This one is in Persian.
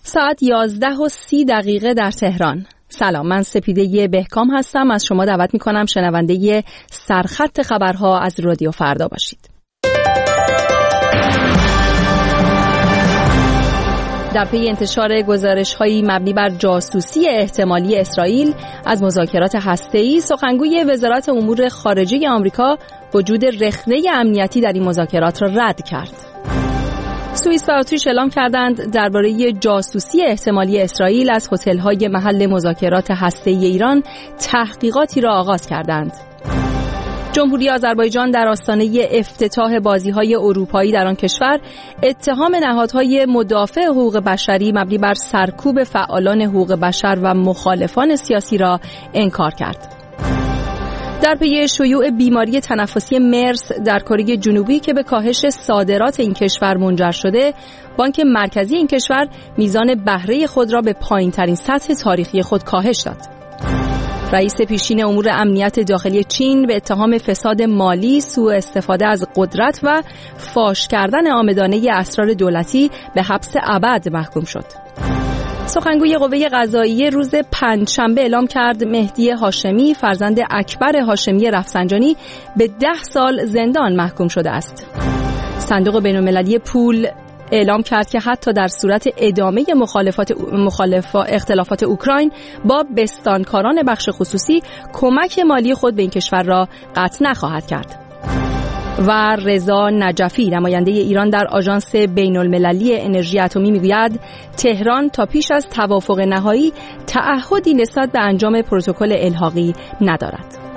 ساعت 11:30 در تهران. سلام، من سپیده بهکام هستم. از شما دعوت میکنم شنونده سرخط خبرها از رادیو فردا باشید. در پی انتشار گزارش‌هایی مبنی بر جاسوسی احتمالی اسرائیل از مذاکرات هسته‌ای، سخنگوی وزارت امور خارجه آمریکا وجود رخنه امنیتی در این مذاکرات را رد کرد. سوئیس و اتریش اعلام کردند درباره جاسوسی احتمالی اسرائیل از هتل‌های محل مذاکرات هسته‌ای ایران تحقیقاتی را آغاز کردند. جمهوری آذربایجان در آستانه افتتاح بازی‌های اروپایی در آن کشور اتهام نهادهای مدافع حقوق بشری مبنی بر سرکوب فعالان حقوق بشر و مخالفان سیاسی را انکار کرد. در پی شیوع بیماری تنفسی مرس در کره جنوبی که به کاهش صادرات این کشور منجر شده، بانک مرکزی این کشور میزان بهره خود را به پایین‌ترین سطح تاریخی خود کاهش داد. رئیس پیشین امور امنیت داخلی چین به اتهام فساد مالی، سوء استفاده از قدرت و فاش کردن عامدانه اسرار دولتی به حبس ابد محکوم شد. سخنگوی قوه قضاییه روز پنجشنبه اعلام کرد مهدی هاشمی فرزند اکبر هاشمی رفسنجانی به 10 سال زندان محکوم شده است. صندوق بین‌المللی پول اعلام کرد که حتی در صورت ادامه اختلافات اوکراین با بستانکاران بخش خصوصی کمک مالی خود به این کشور را قطع نخواهد کرد. و رضا نجفی نماینده ایران در آژانس بین‌المللی انرژی اتمی میگوید تهران تا پیش از توافق نهایی تعهدی نسبت به انجام پروتکل الحاقی ندارد.